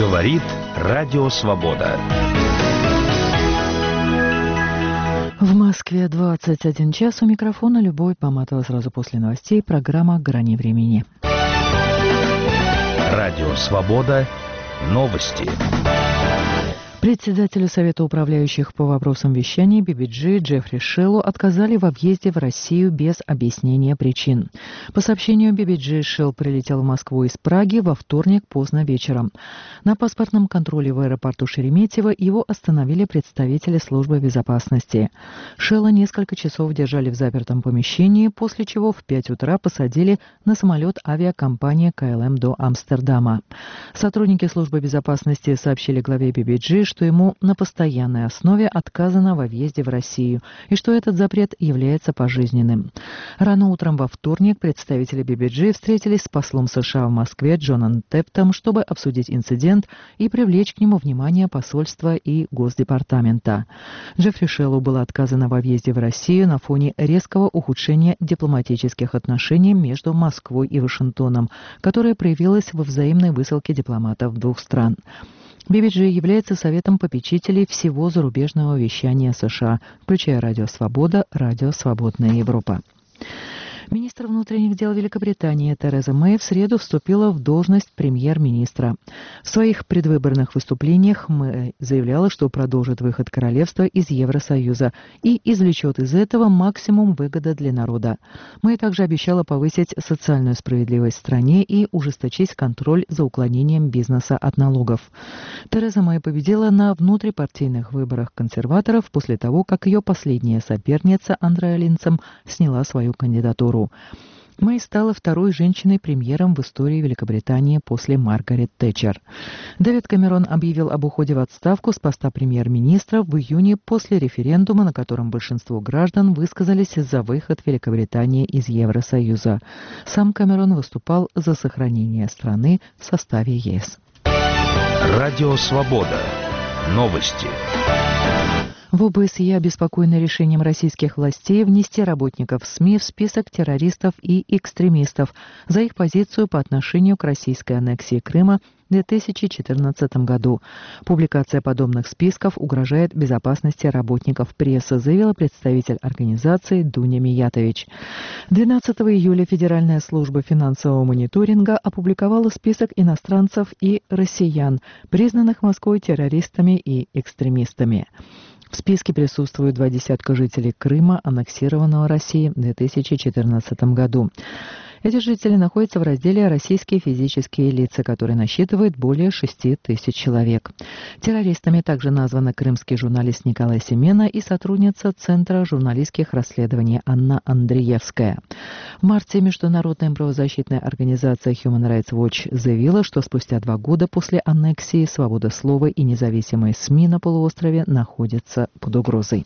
Говорит Радио Свобода. В Москве 21 час. У микрофона Любовь Поматова. Сразу после новостей программа «Грани времени». Радио Свобода. Новости. Председателю Совета управляющих по вопросам вещания BBG Джеффри Шеллу отказали во въезде в Россию без объяснения причин. по сообщению BBG, Шелл прилетел в Москву из Праги во вторник поздно вечером. На паспортном контроле в аэропорту Шереметьево его остановили представители службы безопасности. Шелла несколько часов держали в запертом помещении, после чего в 5 утра посадили на самолет авиакомпании КЛМ до Амстердама. Сотрудники службы безопасности сообщили главе BBG, что ему на постоянной основе отказано во въезде в Россию и что этот запрет является пожизненным. Рано утром во вторник представители BBG встретились с послом США в Москве Джоном Тептом, чтобы обсудить инцидент и привлечь к нему внимание посольства и Госдепартамента. Джеффри Шеллу было отказано во въезде в Россию на фоне резкого ухудшения дипломатических отношений между Москвой и Вашингтоном, которое проявилось во взаимной высылке дипломатов двух стран. BBG является советом попечителей всего зарубежного вещания США, включая Радио Свобода, Радио Свободная Европа. Министр внутренних дел Великобритании Тереза Мэй в среду вступила в должность премьер-министра. В своих предвыборных выступлениях Мэй заявляла, что продолжит выход королевства из Евросоюза и извлечет из этого максимум выгоды для народа. Мэй также обещала повысить социальную справедливость в стране и ужесточить контроль за уклонением бизнеса от налогов. Тереза Мэй победила на внутрипартийных выборах консерваторов после того, как ее последняя соперница Андреа Линдсом сняла свою кандидатуру. Мэй стала второй женщиной-премьером в истории Великобритании после Маргарет Тэтчер. Дэвид Кэмерон объявил об уходе в отставку с поста премьер-министра в июне после референдума, на котором большинство граждан высказались за выход Великобритании из Евросоюза. Сам Кэмерон выступал за сохранение страны в составе ЕС. Радио Свобода. Новости. В ОБСЕ обеспокоены решением российских властей внести работников СМИ в список террористов и экстремистов за их позицию по отношению к российской аннексии Крыма в 2014 году. Публикация подобных списков угрожает безопасности работников прессы, заявила представитель организации Дуня Миятович. 12 июля Федеральная служба финансового мониторинга опубликовала список иностранцев и россиян, признанных Москвой террористами и экстремистами. В списке присутствуют 20 жителей Крыма, аннексированного Россией в 2014 году. Эти жители находятся в разделе «Российские физические лица», который насчитывает более 6 тысяч человек. Террористами также названы крымский журналист Николай Семена и сотрудница Центра журналистских расследований Анна Андреевская. В марте международная правозащитная организация Human Rights Watch заявила, что спустя 2 года после аннексии свобода слова и независимые СМИ на полуострове находятся под угрозой.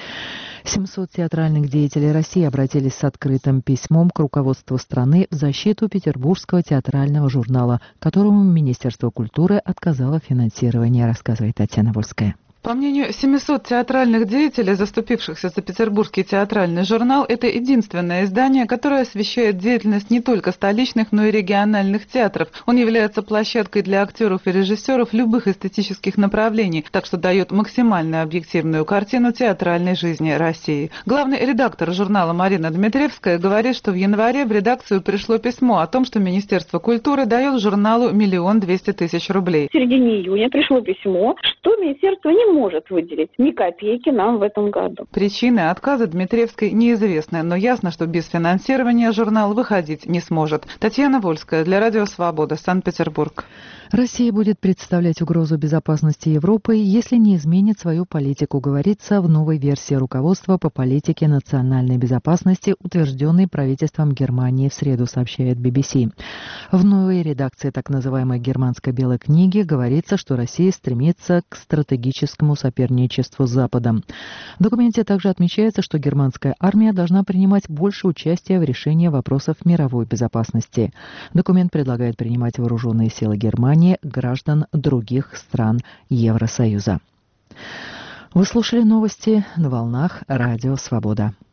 700 театральных деятелей России обратились с открытым письмом к руководству страны в защиту Петербургского театрального журнала, которому Министерство культуры отказало в финансировании, рассказывает Татьяна Вольская. По мнению 700 театральных деятелей, заступившихся за Петербургский театральный журнал, это единственное издание, которое освещает деятельность не только столичных, но и региональных театров. Он является площадкой для актеров и режиссеров любых эстетических направлений, так что дает максимально объективную картину театральной жизни России. Главный редактор журнала Марина Дмитриевская говорит, что в январе в редакцию пришло письмо о том, что Министерство культуры дает журналу 1 200 000 рублей. В середине июня пришло письмо, что министерство не может выделить ни копейки нам в этом году. Причины отказа Дмитриевской неизвестны, но ясно, что без финансирования журнал выходить не сможет. Татьяна Вольская для Радио Свобода, Санкт-Петербург. Россия будет представлять угрозу безопасности Европы, если не изменит свою политику, говорится в новой версии руководства по политике национальной безопасности, утвержденной правительством Германии в среду, сообщает BBC. В новой редакции так называемой германской белой книги говорится, что Россия стремится к стратегическому соперничеству с Западом. В документе также отмечается, что германская армия должна принимать больше участия в решении вопросов мировой безопасности. Документ предлагает принимать вооруженные силы Германии граждан других стран Евросоюза. Вы слушали новости на волнах Радио Свобода.